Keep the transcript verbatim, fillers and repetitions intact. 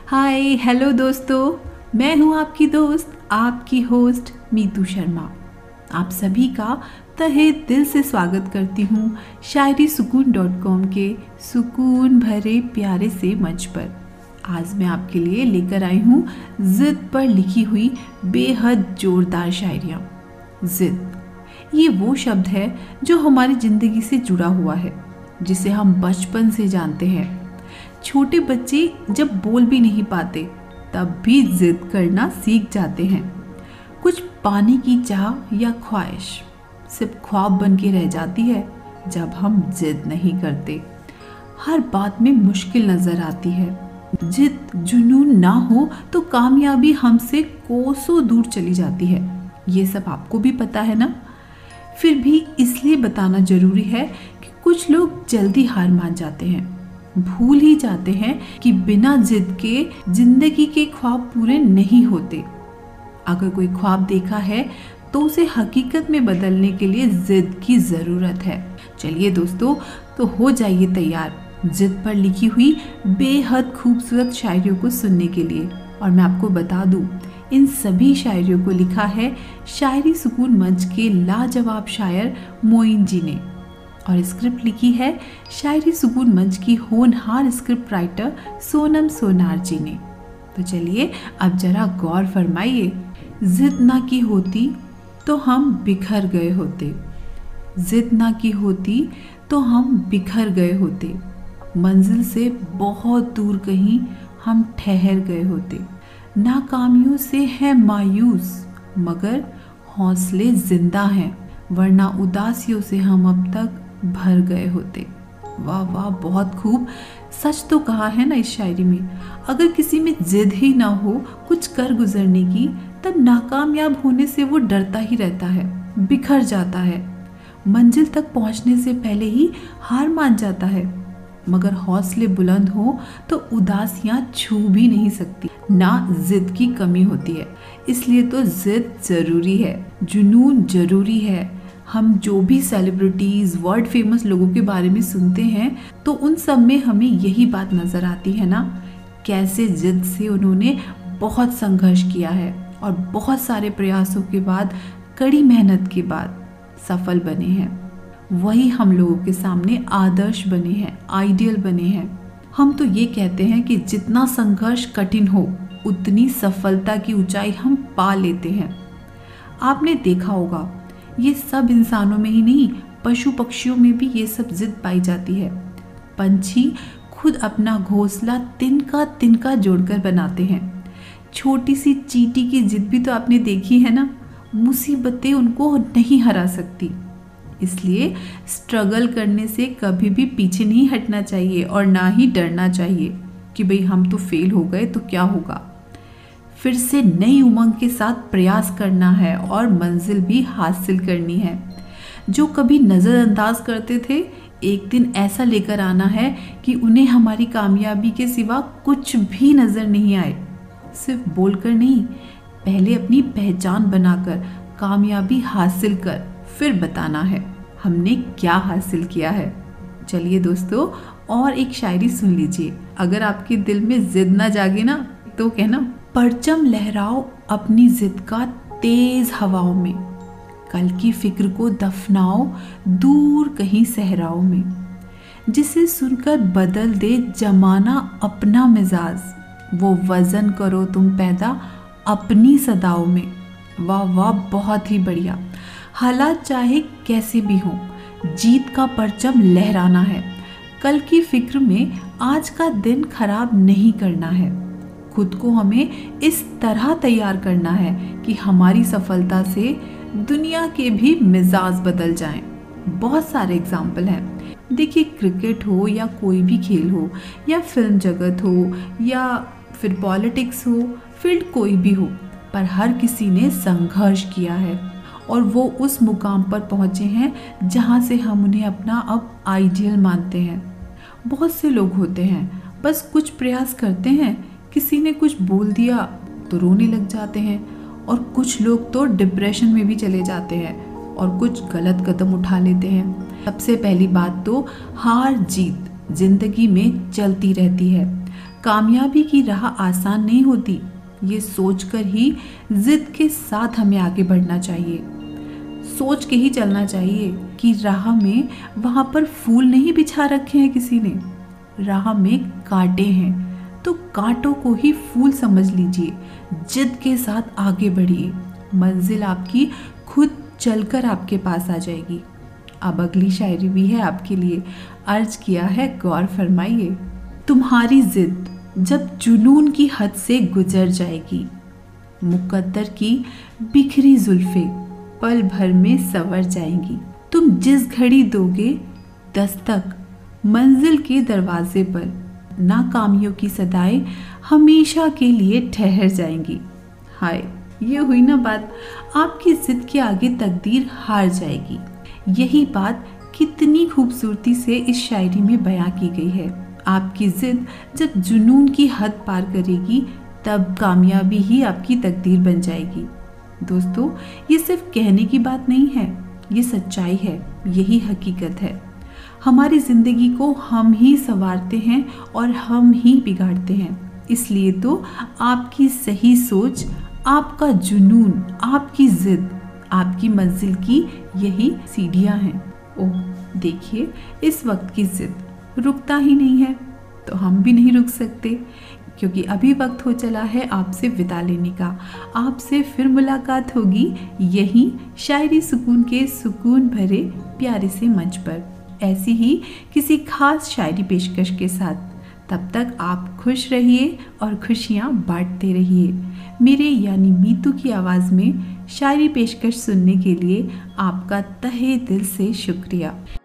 Hi hello दोस्तों, मैं हूं आपकी दोस्त, आपकी होस्ट मीतू शर्मा। आप सभी का तहे दिल से स्वागत करती हूं शायरी सुकून डॉट कॉम के सुकून भरे प्यारे से मंच पर। आज मैं आपके लिए लेकर आई हूं जिद पर लिखी हुई बेहद जोरदार शायरियाँ। जिद, ये वो शब्द है जो हमारी ज़िंदगी से जुड़ा हुआ है, जिसे हम बचपन से जानते हैं। छोटे बच्चे जब बोल भी नहीं पाते तब भी जिद करना सीख जाते हैं। कुछ पाने की चाह या ख्वाहिश सिर्फ ख्वाब बन के रह जाती है जब हम जिद नहीं करते। हर बात में मुश्किल नजर आती है। जिद जुनून ना हो तो कामयाबी हमसे कोसों दूर चली जाती है। ये सब आपको भी पता है ना। फिर भी इसलिए बताना जरूरी है कि कुछ लोग जल्दी हार मान जाते हैं, भूल ही जाते हैं कि बिना जिद के जिंदगी के ख्वाब पूरे नहीं होते। अगर कोई ख्वाब देखा है तो उसे हकीकत में बदलने के लिए जिद की ज़रूरत है। चलिए दोस्तों, तो हो जाइए तैयार जिद पर लिखी हुई बेहद खूबसूरत शायरियों को सुनने के लिए। और मैं आपको बता दूं, इन सभी शायरियों को लिखा है शायरी सुकून मंच के लाजवाब शायर मोइन जी ने, और स्क्रिप्ट लिखी है शायरी सुकून मंच की होनहार स्क्रिप्ट राइटर सोनम सोनार जी ने। तो चलिए अब जरा गौर फरमाइए। जिद ना की होती तो हम बिखर गए होते, जिद ना की होती तो हम बिखर गए होते, मंजिल से बहुत दूर कहीं हम ठहर गए होते। नाकामियों से है मायूस मगर हौसले जिंदा हैं, वरना उदासियों से हम अब तक भर गए होते। वाह वाह, बहुत खूब। सच तो कहा है ना इस शायरी में। अगर किसी में जिद ही ना हो कुछ कर गुजरने की, तब नाकामयाब होने से वो डरता ही रहता है, बिखर जाता है, मंजिल तक पहुंचने से पहले ही हार मान जाता है। मगर हौसले बुलंद हो तो उदासियां छू भी नहीं सकती, ना जिद की कमी होती है। इसलिए तो जिद जरूरी है, जुनून जरूरी है। हम जो भी सेलिब्रिटीज़, वर्ल्ड फेमस लोगों के बारे में सुनते हैं तो उन सब में हमें यही बात नज़र आती है ना, कैसे जिद से उन्होंने बहुत संघर्ष किया है और बहुत सारे प्रयासों के बाद, कड़ी मेहनत के बाद सफल बने हैं। वही हम लोगों के सामने आदर्श बने हैं, आइडियल बने हैं। हम तो ये कहते हैं कि जितना संघर्ष कठिन हो उतनी सफलता की ऊंचाई हम पा लेते हैं। आपने देखा होगा, ये सब इंसानों में ही नहीं, पशु पक्षियों में भी ये सब जिद पाई जाती है। पंछी खुद अपना घोंसला तिनका तिनका जोड़कर बनाते हैं। छोटी सी चींटी की जिद भी तो आपने देखी है ना। मुसीबतें उनको नहीं हरा सकती। इसलिए स्ट्रगल करने से कभी भी पीछे नहीं हटना चाहिए और ना ही डरना चाहिए कि भाई हम तो फेल हो गए तो क्या होगा। फिर से नई उमंग के साथ प्रयास करना है और मंजिल भी हासिल करनी है। जो कभी नज़रअंदाज करते थे, एक दिन ऐसा लेकर आना है कि उन्हें हमारी कामयाबी के सिवा कुछ भी नज़र नहीं आए। सिर्फ बोलकर नहीं, पहले अपनी पहचान बनाकर कामयाबी हासिल कर फिर बताना है हमने क्या हासिल किया है। चलिए दोस्तों, और एक शायरी सुन लीजिए। अगर आपके दिल में जिद ना जागे ना तो कहना, परचम लहराओ अपनी जिद का तेज हवाओं में, कल की फिक्र को दफनाओ दूर कहीं सहराओं में, जिसे सुनकर बदल दे जमाना अपना मिजाज, वो वजन करो तुम पैदा अपनी सदाओं में। वाह वाह, बहुत ही बढ़िया। हालात चाहे कैसे भी हो, जीत का परचम लहराना है। कल की फिक्र में आज का दिन खराब नहीं करना है। खुद को हमें इस तरह तैयार करना है कि हमारी सफलता से दुनिया के भी मिजाज बदल जाएं। बहुत सारे एग्जाम्पल हैं। देखिए, क्रिकेट हो या कोई भी खेल हो, या फिल्म जगत हो, या फिर पॉलिटिक्स हो, फील्ड कोई भी हो, पर हर किसी ने संघर्ष किया है और वो उस मुकाम पर पहुँचे हैं जहाँ से हम उन्हें अपना अब आइडियल मानते हैं। बहुत से लोग होते हैं, बस कुछ प्रयास करते हैं, किसी ने कुछ बोल दिया तो रोने लग जाते हैं, और कुछ लोग तो डिप्रेशन में भी चले जाते हैं और कुछ गलत कदम उठा लेते हैं। सबसे पहली बात तो हार जीत जिंदगी में चलती रहती है। कामयाबी की राह आसान नहीं होती, ये सोचकर ही जिद के साथ हमें आगे बढ़ना चाहिए। सोच के ही चलना चाहिए कि राह में वहाँ पर फूल नहीं बिछा रखे हैं किसी ने, राह में कांटे हैं, तो कांटों को ही फूल समझ लीजिए। जिद के साथ आगे बढ़िए, मंजिल आपकी खुद चलकर आपके पास आ जाएगी। अब अगली शायरी भी है आपके लिए, अर्ज किया है, गौर फरमाइए। तुम्हारी जिद जब जुनून की हद से गुजर जाएगी, मुकद्दर की बिखरी जुल्फे पल भर में संवर जाएंगी। तुम जिस घड़ी दोगे दस्तक मंजिल के दरवाजे पर, नाकामियों की सदाएं हमेशा के लिए ठहर जाएंगी। हाय, ये हुई ना बात, आपकी जिद के आगे तकदीर हार जाएगी। यही बात कितनी खूबसूरती से इस शायरी में बयां की गई है। आपकी जिद जब जुनून की हद पार करेगी, तब कामयाबी ही आपकी तकदीर बन जाएगी। दोस्तों, ये सिर्फ कहने की बात नहीं है, ये सच्चाई है, यही हकीकत है। हमारी ज़िंदगी को हम ही संवारते हैं और हम ही बिगाड़ते हैं। इसलिए तो आपकी सही सोच, आपका जुनून, आपकी जिद, आपकी मंजिल की यही सीढ़ियाँ हैं। ओह देखिए, इस वक्त की जिद रुकता ही नहीं है, तो हम भी नहीं रुक सकते, क्योंकि अभी वक्त हो चला है आपसे विदा लेने का। आपसे फिर मुलाकात होगी यहीं शायरी सुकून के सुकून भरे प्यारे से मंच पर, ऐसी ही किसी खास शायरी पेशकश के साथ। तब तक आप खुश रहिए और खुशियाँ बांटते रहिए। मेरे यानी मीतू की आवाज़ में शायरी पेशकश सुनने के लिए आपका तहे दिल से शुक्रिया।